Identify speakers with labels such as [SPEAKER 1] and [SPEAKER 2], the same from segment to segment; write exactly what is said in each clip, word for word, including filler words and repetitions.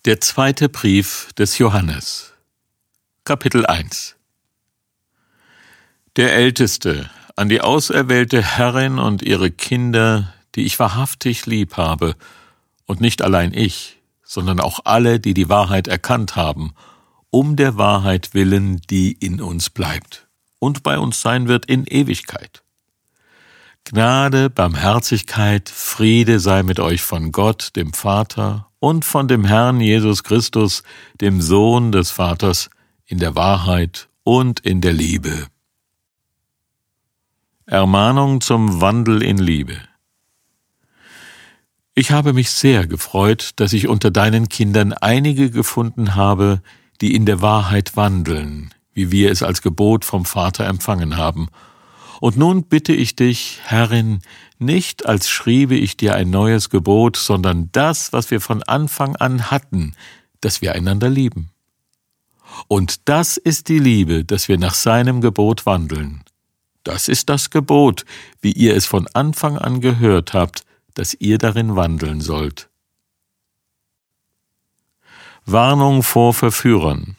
[SPEAKER 1] Der zweite Brief des Johannes, Kapitel eins. Der Älteste, an die auserwählte Herrin und ihre Kinder, die ich wahrhaftig lieb habe, und nicht allein ich, sondern auch alle, die die Wahrheit erkannt haben, um der Wahrheit willen, die in uns bleibt und bei uns sein wird in Ewigkeit. Gnade, Barmherzigkeit, Friede sei mit euch von Gott, dem Vater, und von dem Herrn Jesus Christus, dem Sohn des Vaters, in der Wahrheit und in der Liebe. Ermahnung zum Wandel in Liebe. Ich habe mich sehr gefreut, dass ich unter deinen Kindern einige gefunden habe, die in der Wahrheit wandeln, wie wir es als Gebot vom Vater empfangen haben. Und nun bitte ich dich, Herrin, nicht als schriebe ich dir ein neues Gebot, sondern das, was wir von Anfang an hatten, dass wir einander lieben. Und das ist die Liebe, dass wir nach seinem Gebot wandeln. Das ist das Gebot, wie ihr es von Anfang an gehört habt, dass ihr darin wandeln sollt. Warnung vor Verführern.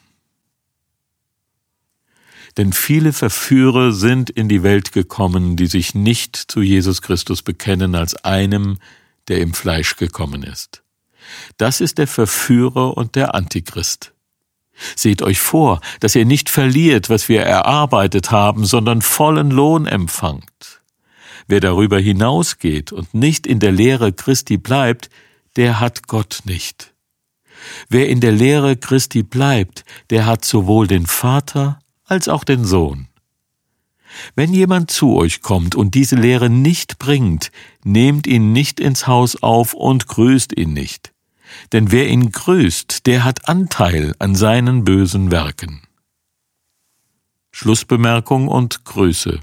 [SPEAKER 1] Denn viele Verführer sind in die Welt gekommen, die sich nicht zu Jesus Christus bekennen als einem, der im Fleisch gekommen ist. Das ist der Verführer und der Antichrist. Seht euch vor, dass ihr nicht verliert, was wir erarbeitet haben, sondern vollen Lohn empfangt. Wer darüber hinausgeht und nicht in der Lehre Christi bleibt, der hat Gott nicht. Wer in der Lehre Christi bleibt, der hat sowohl den Vater als auch den Sohn. Wenn jemand zu euch kommt und diese Lehre nicht bringt, nehmt ihn nicht ins Haus auf und grüßt ihn nicht. Denn wer ihn grüßt, der hat Anteil an seinen bösen Werken. Schlussbemerkung und Grüße.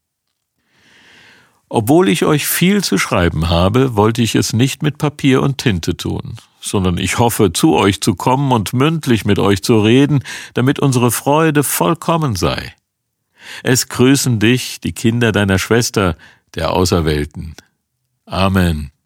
[SPEAKER 1] Obwohl ich euch viel zu schreiben habe, wollte ich es nicht mit Papier und Tinte tun, sondern ich hoffe, zu euch zu kommen und mündlich mit euch zu reden, damit unsere Freude vollkommen sei. Es grüßen dich die Kinder deiner Schwester, der Auserwählten. Amen.